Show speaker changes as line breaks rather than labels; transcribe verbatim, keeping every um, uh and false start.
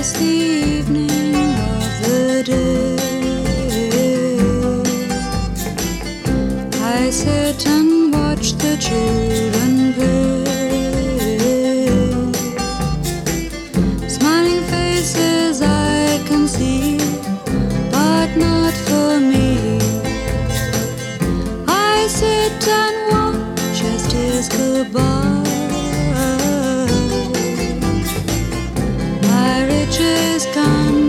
was the evening of the day. I sit and watch the children play. Smiling faces I can see, but not for me. I sit and watch as tears go by. My riches gone.